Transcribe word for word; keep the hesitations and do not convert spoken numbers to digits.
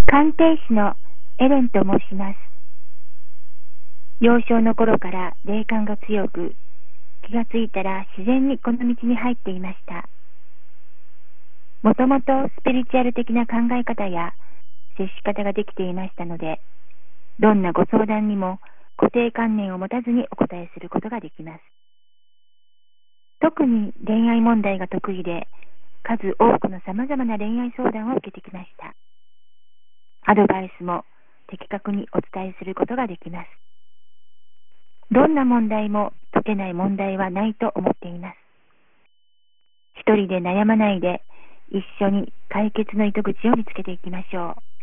鑑定士のエレンと申します。幼少の頃から霊感が強く、気がついたら自然にこの道に入っていました。もともとスピリチュアル的な考え方や接し方ができていましたので、どんなご相談にも固定観念を持たずにお答えすることができます。特に恋愛問題が得意で、数多くのさまざまな恋愛相談を受けてきました。アドバイスも的確にお伝えすることができます。どんな問題も解けない問題はないと思っています。一人で悩まないで、一緒に解決の糸口を見つけていきましょう。